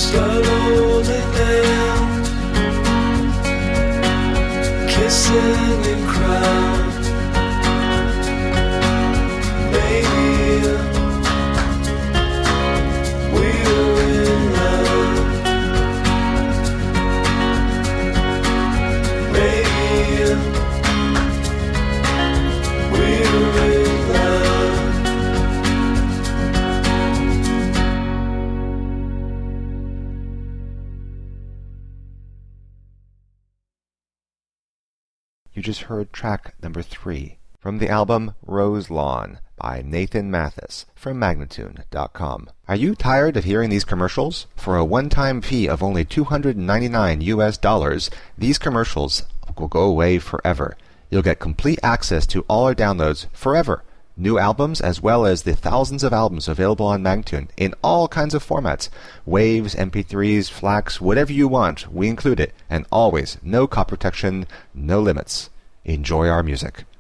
slowly down, kissing and crying. Maybe we're in love. Maybe we're in love. You just heard track number 3 from the album Rose Lawn by Nathan Mathis from Magnatune.com. Are you tired of hearing these commercials? For a one-time fee of only $299, these commercials will go away forever. You'll get complete access to all our downloads forever. New albums as well as the thousands of albums available on Magnatune in all kinds of formats. Waves, MP3s, FLACs, whatever you want, we include it. And always, no copy protection, no limits. Enjoy our music.